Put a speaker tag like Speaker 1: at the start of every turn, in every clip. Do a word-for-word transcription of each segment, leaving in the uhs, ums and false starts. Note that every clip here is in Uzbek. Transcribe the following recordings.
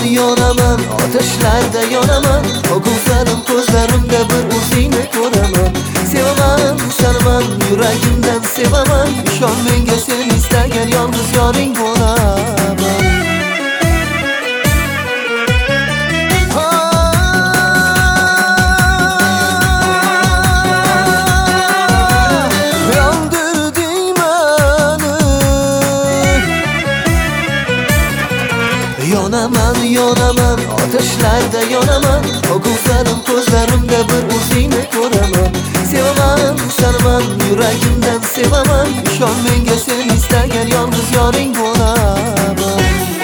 Speaker 1: yonaman, ateşlarda yonaman. O ko'zlarim ko'zlarimda bir o'zingni ko'raman. Sevaman, sanaman, yuragimdan sevaman. Ishon menga, sen istagan yolg'iz yoring bo'laman. Yonaman, yonaman, ateşlarda yonaman. O ko'zlarim ko'zlarimda bir o'zingni ko'raman. Sevaman, sanaman, yuragimdan sevaman. Ishon menga, sen istagan yolg'iz yoring bo'laman.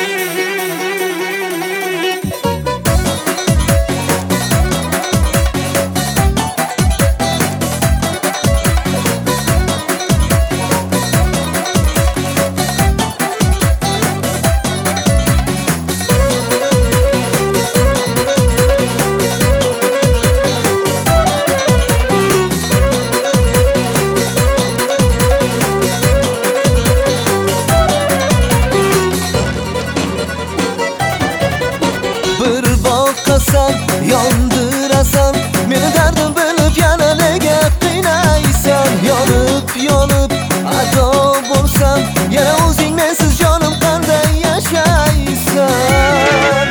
Speaker 1: Yondırasan, meni dardim bilib yana nega qiynaysan? Yonib, yonib ado bo'lsam, yana o'zing mensiz jonim qanday yashaysan?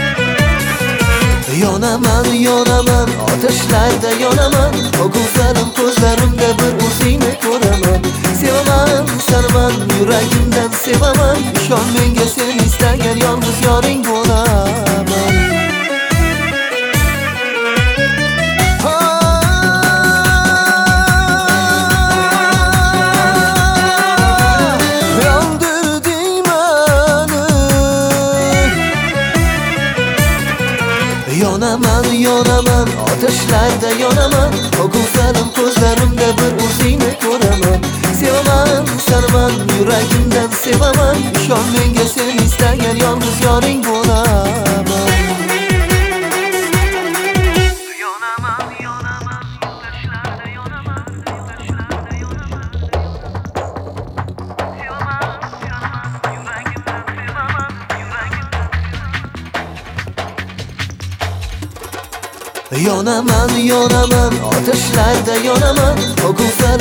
Speaker 1: Yonaman, yonaman, ateşlarda yonaman. O ko'zlarim ko'zlarimda bir o'zingni ko'raman. Sevaman, sanaman, yuragimdan sevaman. Ishon menga, sen istagan yolg'iz yoring bo'laman. Yonaman, yonaman, ateşlarda yonaman. O ko'zlarim ko'zlarimda bir o'zingni ko'raman. Sevaman, sanaman, yuragimdan sevaman. Ishon menga, sen istagan yolg'iz yoring bo'laman. Yonaman, yonaman, ateşlarda yonaman. Ateşlarda yonaman. Sevaman, sanaman, yuragimdan sevaman. Yuragimdan sevaman. Yonaman, yonaman, ateşlarda yonaman. O ko'zlarim